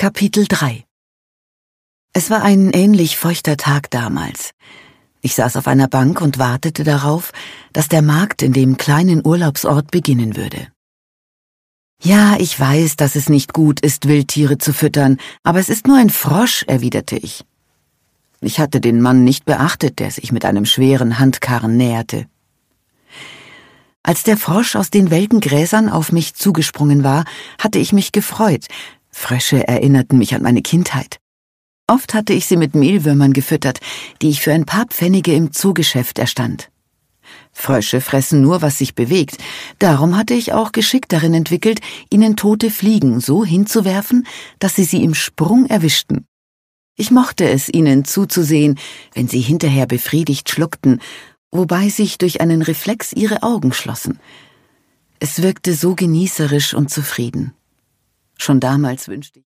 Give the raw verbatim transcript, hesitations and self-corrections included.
Kapitel drei. Es war ein ähnlich feuchter Tag damals. Ich saß auf einer Bank und wartete darauf, dass der Markt in dem kleinen Urlaubsort beginnen würde. »Ja, ich weiß, dass es nicht gut ist, Wildtiere zu füttern, aber es ist nur ein Frosch«, erwiderte ich. Ich hatte den Mann nicht beachtet, der sich mit einem schweren Handkarren näherte. Als der Frosch aus den welken Gräsern auf mich zugesprungen war, hatte ich mich gefreut. Frösche erinnerten mich an meine Kindheit. Oft hatte ich sie mit Mehlwürmern gefüttert, die ich für ein paar Pfennige im Zoogeschäft erstand. Frösche fressen nur, was sich bewegt. Darum hatte ich auch Geschick darin entwickelt, ihnen tote Fliegen so hinzuwerfen, dass sie sie im Sprung erwischten. Ich mochte es, ihnen zuzusehen, wenn sie hinterher befriedigt schluckten, wobei sich durch einen Reflex ihre Augen schlossen. Es wirkte so genießerisch und zufrieden. Schon damals wünschte ich